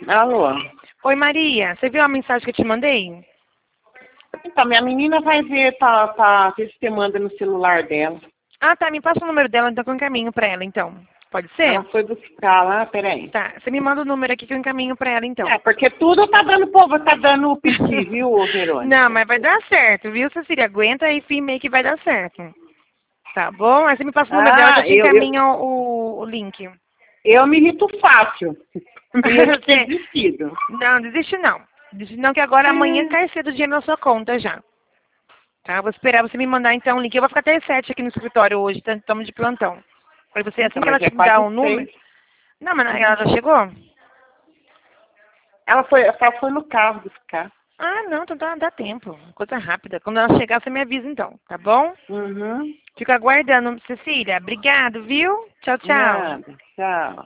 Alô? Oi, Maria. Você viu a mensagem que eu te mandei? Então, minha menina vai ver, ver se você manda no celular dela. Ah, tá. Me passa o número dela, então que eu encaminho pra ela, então. Pode ser? Ela foi buscar lá, peraí. Tá. Você me manda o número aqui que eu encaminho pra ela, então. É, porque tudo tá dando povo, tá dando piti, viu, Verônica? Não, mas vai dar certo, viu, Cecília? Aguenta e firme que vai dar certo. Tá bom? Aí você me passa o número dela que eu te encaminho o link. Eu me irrito fácil. Eu ter desistido. Não, desiste não. Desiste não, que agora amanhã cai cedo o dinheiro na sua conta já. Tá? Vou esperar você me mandar então o link. Eu vou ficar até às 7 aqui no escritório hoje, estamos de plantão. Pra você, assim que ela te dar o número. Não, mas ela já chegou? Ela foi no carro buscar. Ah, não, então dá tempo. Coisa rápida. Quando ela chegar, você me avisa então, tá bom? Uhum. Fico aguardando, Cecília. Obrigado, viu? Tchau, tchau. Nada. Tchau.